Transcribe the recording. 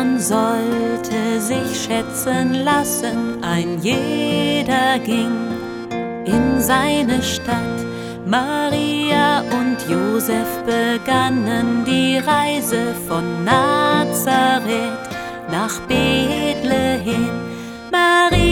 man sollte sich schätzen lassen, ein jeder ging in seine Stadt. Maria und Josef begannen die Reise von Nazareth nach Bethlehem. Maria